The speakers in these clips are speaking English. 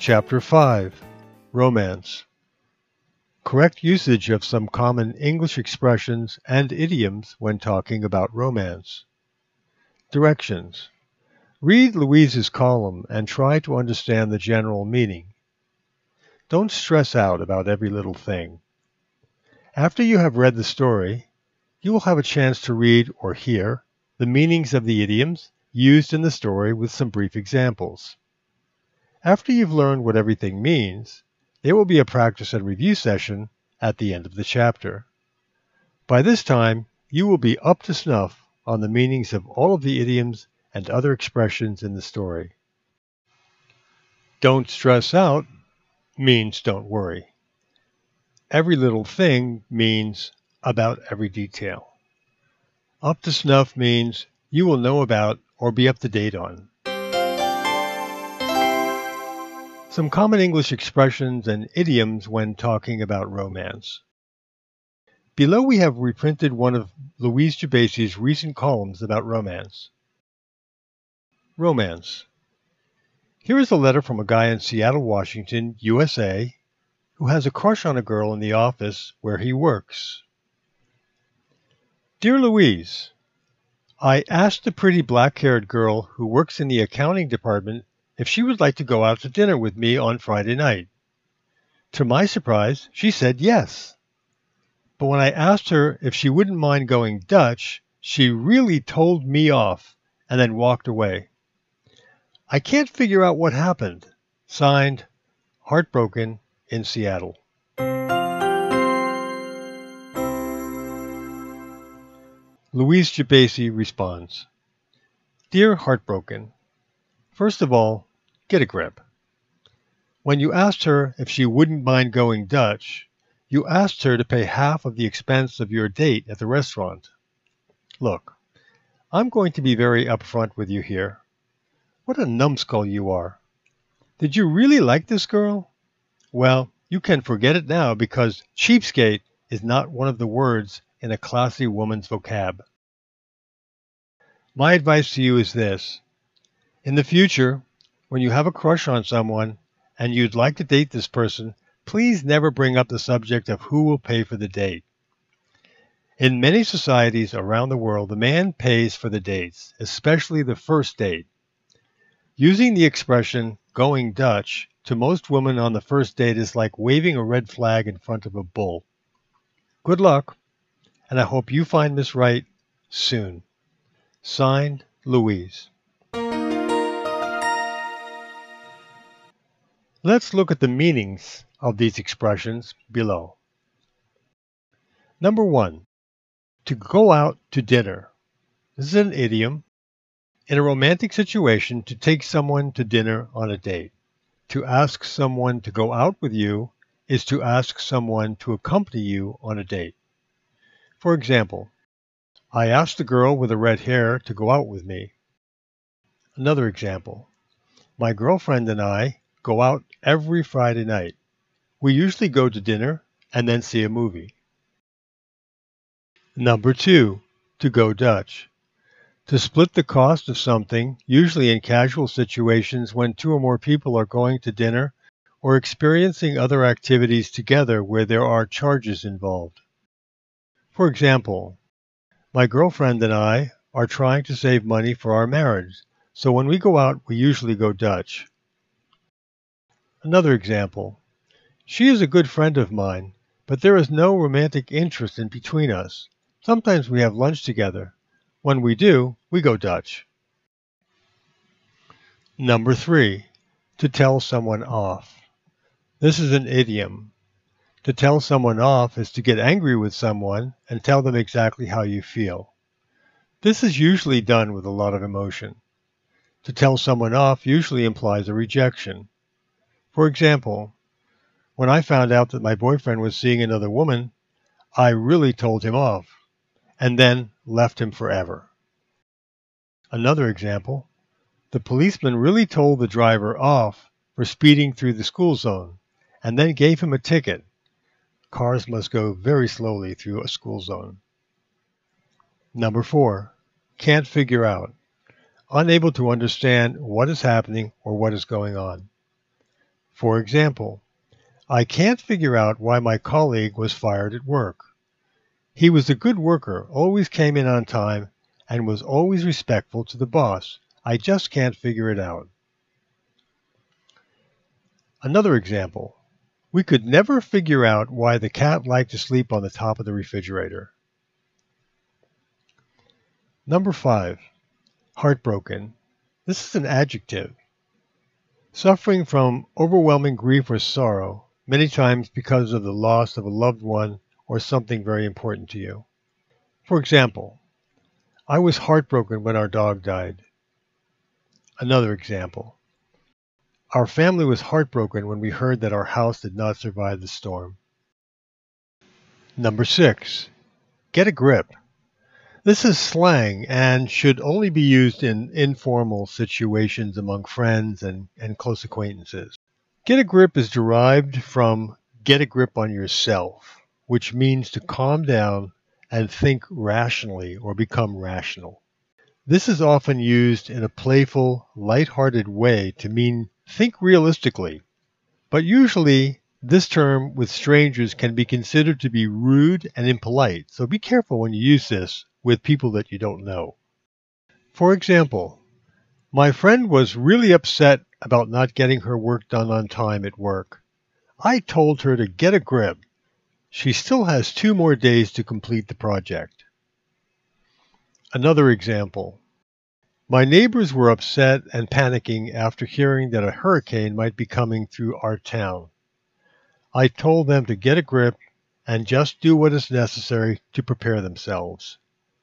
Chapter 5. Romance. Correct usage of some common English expressions and idioms when talking about romance. Directions. Read Louise's column and try to understand the general meaning. Don't stress out about every little thing. After you have read the story, you will have a chance to read or hear the meanings of the idioms used in the story with some brief examples. After you've learned what everything means, there will be a practice and review session at the end of the chapter. By this time, you will be up to snuff on the meanings of all of the idioms and other expressions in the story. Don't stress out means don't worry. Every little thing means about every detail. Up to snuff means you will know about or be up to date on. Some common English expressions and idioms when talking about romance. Below we have reprinted one of Louise Gebase's recent columns about romance. Romance. Here is a letter from a guy in Seattle, Washington, USA, who has a crush on a girl in the office where he works. Dear Louise, I asked the pretty black-haired girl who works in the accounting department if she would like to go out to dinner with me on Friday night. To my surprise, she said yes. But when I asked her if she wouldn't mind going Dutch, she really told me off and then walked away. I can't figure out what happened. Signed, Heartbroken in Seattle. Louise Gebase responds, Dear Heartbroken, first of all, get a grip. When you asked her if she wouldn't mind going Dutch, you asked her to pay half of the expense of your date at the restaurant. Look, I'm going to be very upfront with you here. What a numbskull you are. Did you really like this girl? Well, you can forget it now because cheapskate is not one of the words in a classy woman's vocab. My advice to you is this. In the future, when you have a crush on someone and you'd like to date this person, please never bring up the subject of who will pay for the date. In many societies around the world, the man pays for the dates, especially the first date. Using the expression going Dutch to most women on the first date is like waving a red flag in front of a bull. Good luck, and I hope you find Miss Right soon. Signed, Louise. Let's look at the meanings of these expressions below. Number 1. To go out to dinner. This is an idiom. In a romantic situation, to take someone to dinner on a date. To ask someone to go out with you is to ask someone to accompany you on a date. For example, I asked the girl with the red hair to go out with me. Another example, my girlfriend and I go out every Friday night. We usually go to dinner and then see a movie. Number 2, to go Dutch. To split the cost of something, usually in casual situations when 2 or more people are going to dinner or experiencing other activities together where there are charges involved. For example, my girlfriend and I are trying to save money for our marriage, so when we go out, we usually go Dutch. Another example, she is a good friend of mine, but there is no romantic interest in between us. Sometimes we have lunch together. When we do, we go Dutch. Number 3, to tell someone off. This is an idiom. To tell someone off is to get angry with someone and tell them exactly how you feel. This is usually done with a lot of emotion. To tell someone off usually implies a rejection. For example, when I found out that my boyfriend was seeing another woman, I really told him off, and then left him forever. Another example, the policeman really told the driver off for speeding through the school zone, and then gave him a ticket. Cars must go very slowly through a school zone. Number 4, can't figure out. Unable to understand what is happening or what is going on. For example, I can't figure out why my colleague was fired at work. He was a good worker, always came in on time, and was always respectful to the boss. I just can't figure it out. Another example. We could never figure out why the cat liked to sleep on the top of the refrigerator. Number 5. Heartbroken. This is an adjective. Suffering from overwhelming grief or sorrow, many times because of the loss of a loved one or something very important to you. For example, I was heartbroken when our dog died. Another example. Our family was heartbroken when we heard that our house did not survive the storm. Number 6. Get a grip. This is slang and should only be used in informal situations among friends and close acquaintances. Get a grip is derived from get a grip on yourself, which means to calm down and think rationally or become rational. This is often used in a playful, light-hearted way to mean think realistically, but usually this term with strangers can be considered to be rude and impolite, so be careful when you use this with people that you don't know. For example, my friend was really upset about not getting her work done on time at work. I told her to get a grip. She still has 2 more days to complete the project. Another example. My neighbors were upset and panicking after hearing that a hurricane might be coming through our town. I told them to get a grip and just do what is necessary to prepare themselves.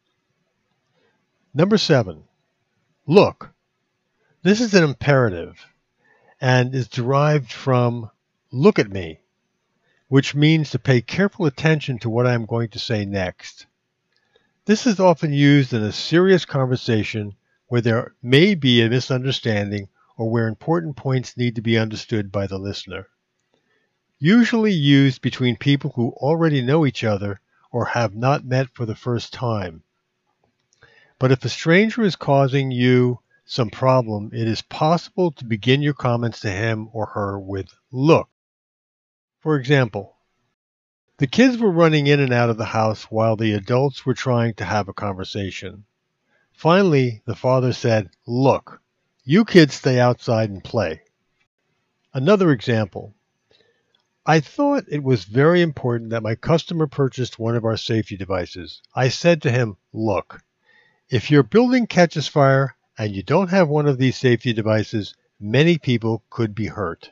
Number 7. Look. This is an imperative and is derived from look at me, which means to pay careful attention to what I am going to say next. This is often used in a serious conversation where there may be a misunderstanding or where important points need to be understood by the listener. Usually used between people who already know each other or have not met for the first time. But if a stranger is causing you some problem, it is possible to begin your comments to him or her with look. For example, the kids were running in and out of the house while the adults were trying to have a conversation. Finally, the father said, "Look, you kids stay outside and play." Another example. I thought it was very important that my customer purchased one of our safety devices. I said to him, "Look, if your building catches fire and you don't have one of these safety devices, many people could be hurt."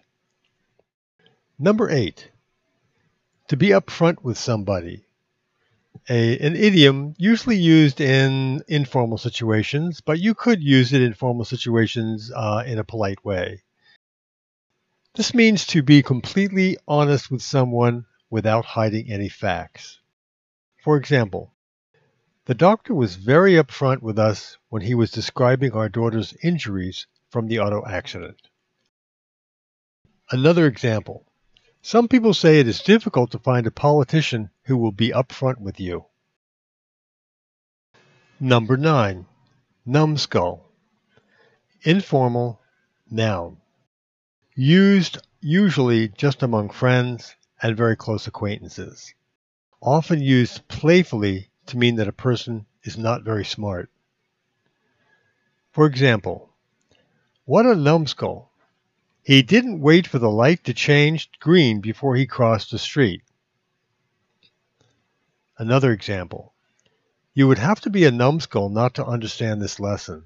Number 8. To be upfront with somebody. An idiom usually used in informal situations, but you could use it in formal situations in a polite way. This means to be completely honest with someone without hiding any facts. For example, the doctor was very upfront with us when he was describing our daughter's injuries from the auto accident. Another example. Some people say it is difficult to find a politician who will be upfront with you. Number 9. Numbskull. Informal, noun. Used usually just among friends and very close acquaintances. Often used playfully to mean that a person is not very smart. For example, what a numbskull. He didn't wait for the light to change green before he crossed the street. Another example. You would have to be a numbskull not to understand this lesson.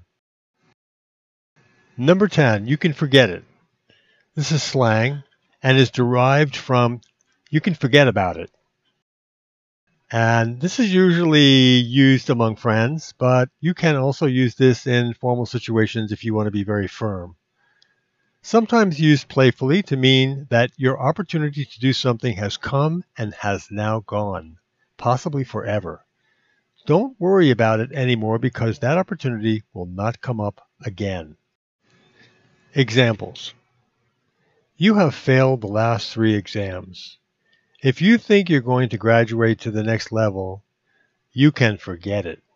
Number 10. You can forget it. This is slang and is derived from you can forget about it. And this is usually used among friends, but you can also use this in formal situations if you want to be very firm. Sometimes used playfully to mean that your opportunity to do something has come and has now gone, possibly forever. Don't worry about it anymore because that opportunity will not come up again. Examples. You have failed the last 3 exams. If you think you're going to graduate to the next level, you can forget it.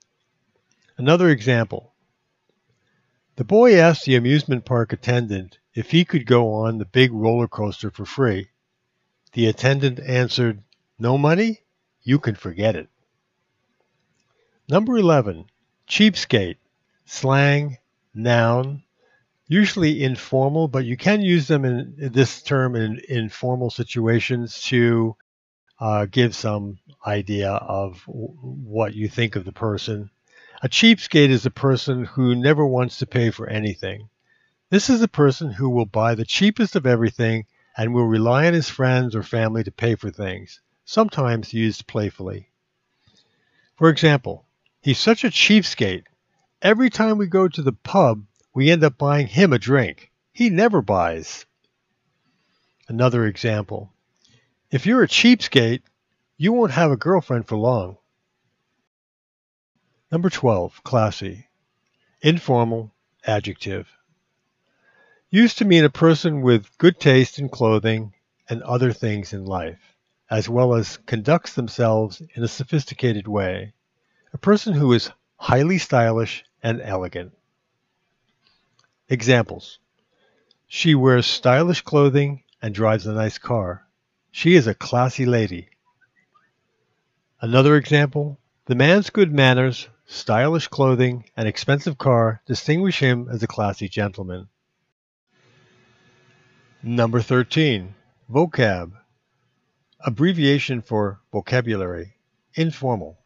Another example. The boy asked the amusement park attendant if he could go on the big roller coaster for free. The attendant answered, "No money? You can forget it." Number 11. Cheapskate. Slang, noun, usually informal, but you can use them in this term in informal situations to give some idea of what you think of the person. A cheapskate is a person who never wants to pay for anything. This is a person who will buy the cheapest of everything and will rely on his friends or family to pay for things, sometimes used playfully. For example, he's such a cheapskate. Every time we go to the pub, we end up buying him a drink. He never buys. Another example. If you're a cheapskate, you won't have a girlfriend for long. Number 12. Classy. Informal, adjective. Used to mean a person with good taste in clothing and other things in life, as well as conducts themselves in a sophisticated way. A person who is highly stylish and elegant. Examples. She wears stylish clothing and drives a nice car. She is a classy lady. Another example. The man's good manners, stylish clothing, and expensive car distinguish him as a classy gentleman. Number 13. Vocab. Abbreviation for vocabulary. Informal.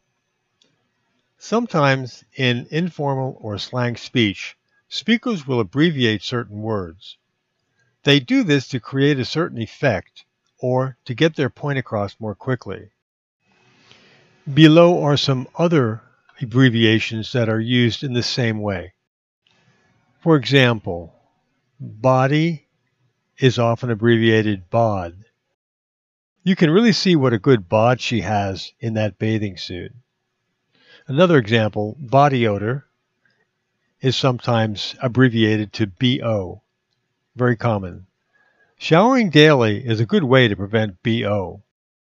Sometimes in informal or slang speech, speakers will abbreviate certain words. They do this to create a certain effect or to get their point across more quickly. Below are some other abbreviations that are used in the same way. For example, body is often abbreviated bod. You can really see what a good bod she has in that bathing suit. Another example, body odor, is sometimes abbreviated to BO. Very common. Showering daily is a good way to prevent BO.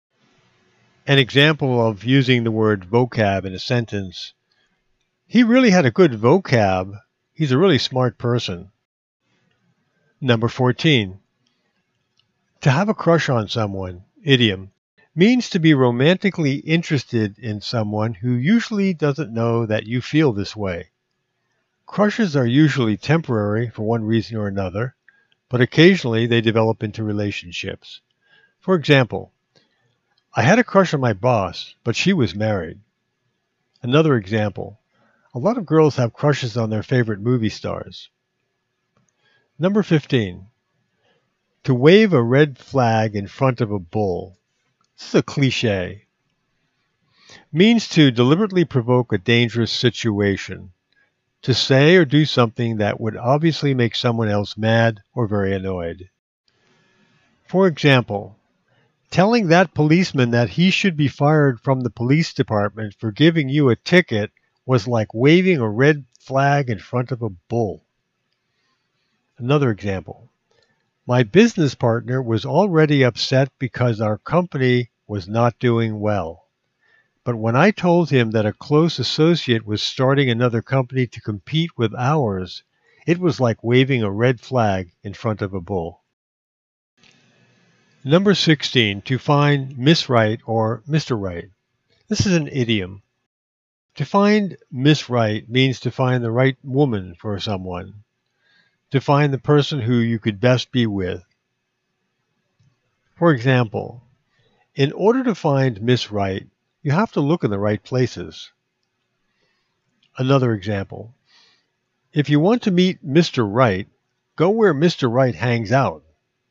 An example of using the word vocab in a sentence. He really had a good vocab. He's a really smart person. Number 14. To have a crush on someone, idiom, means to be romantically interested in someone who usually doesn't know that you feel this way. Crushes are usually temporary for one reason or another, but occasionally they develop into relationships. For example, I had a crush on my boss, but she was married. Another example, a lot of girls have crushes on their favorite movie stars. Number 15. To wave a red flag in front of a bull. This is a cliche. Means to deliberately provoke a dangerous situation. To say or do something that would obviously make someone else mad or very annoyed. For example, telling that policeman that he should be fired from the police department for giving you a ticket was like waving a red flag in front of a bull. Another example. My business partner was already upset because our company was not doing well. But when I told him that a close associate was starting another company to compete with ours, it was like waving a red flag in front of a bull. Number 16. To find Miss Right or Mr. Right. This is an idiom. To find Miss Right means to find the right woman for someone. To find the person who you could best be with. For example, in order to find Miss Right, you have to look in the right places. Another example. If you want to meet Mr. Right, go where Mr. Right hangs out.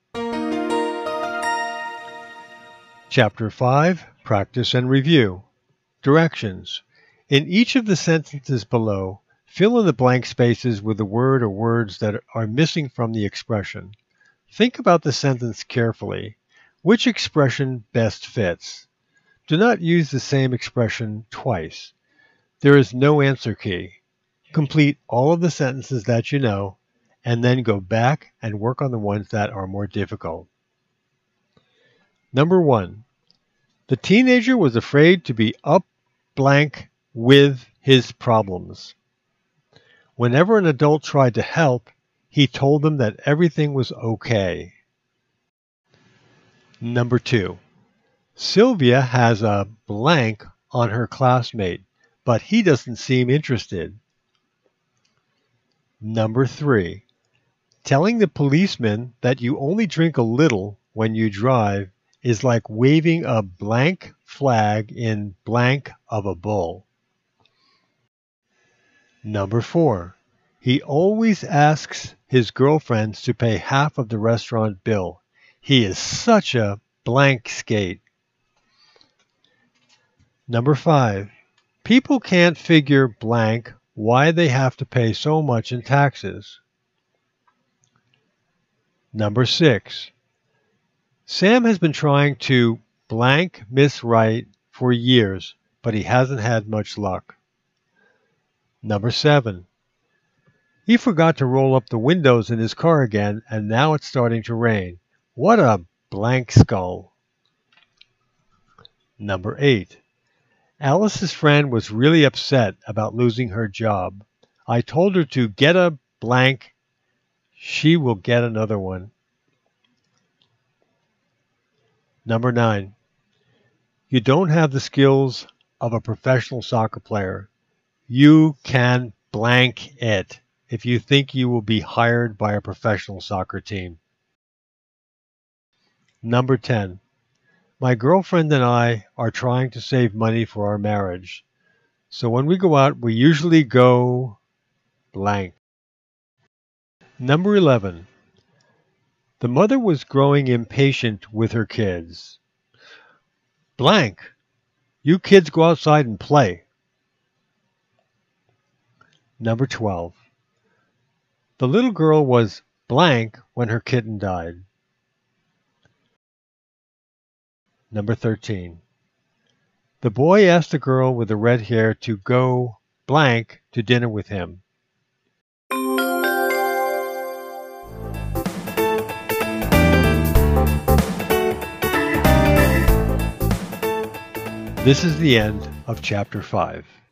Chapter 5. Practice and Review. Directions. In each of the sentences below, fill in the blank spaces with the word or words that are missing from the expression. Think about the sentence carefully. Which expression best fits? Do not use the same expression twice. There is no answer key. Complete all of the sentences that you know, and then go back and work on the ones that are more difficult. Number 1. The teenager was afraid to be up blank with his problems. Whenever an adult tried to help, He told them that everything was okay. Number 2. Sylvia has a blank on her classmate, but he doesn't seem interested. Number 3. Telling the policeman that you only drink a little when you drive is like waving a blank flag in blank of a bull. Number 4. He always asks his girlfriends to pay half of the restaurant bill. He is such a blank skate. Number 5. People can't figure blank why they have to pay so much in taxes. Number 6. Sam has been trying to blank Miss Wright for years, but he hasn't had much luck. Number 7. He forgot to roll up the windows in his car again, and now it's starting to rain. What a blank skull. Number 8. Alice's friend was really upset about losing her job. I told her to get a blank. She will get another one. Number 9. You don't have the skills of a professional soccer player. You can blank it if you think you will be hired by a professional soccer team. Number 10. My girlfriend and I are trying to save money for our marriage. So when we go out, we usually go blank. Number 11. The mother was growing impatient with her kids. Blank. You kids go outside and play. Number 12. The little girl was blank when her kitten died. Number 13. The boy asked the girl with the red hair to go blank to dinner with him. This is the end of Chapter 5.